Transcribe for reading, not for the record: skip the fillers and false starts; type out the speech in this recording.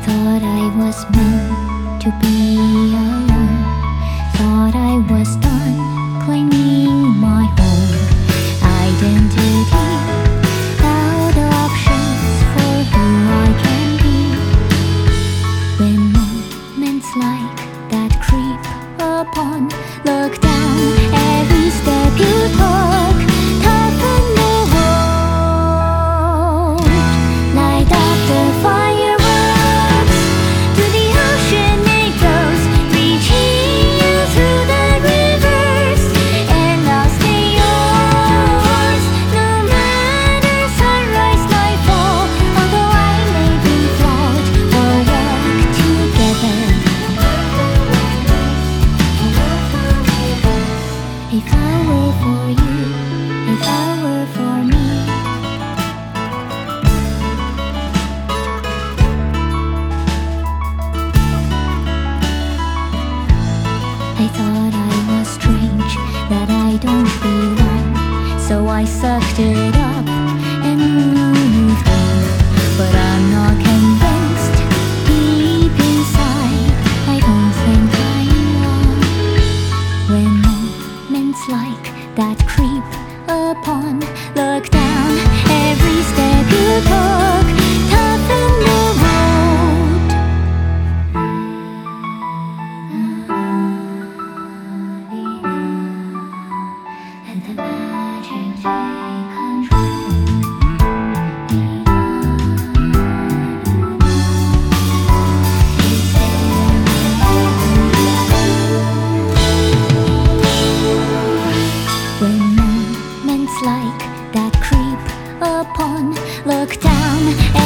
thought I was meant to be alone. Thought I was done claiming my home. Identity out of options for who I can be. When moments like that creep upon, look down every step you took. Toughen the road, light up the fireworks. To the ocean it goes, reaching you through the rivers. And I'll stay yours, no matter sunrise, nightfall. Although I may be flawed, we'll walk together. If I were for you, if I were for me, I thought I was strange, that I don't belong. So I sucked it up and moved on. But I'm not convinced, deep inside I don't think I'm wrong. When moments like that creep upon, look down every step you took. Toughen the road, and the magic take control. When moments like that creep upon, look down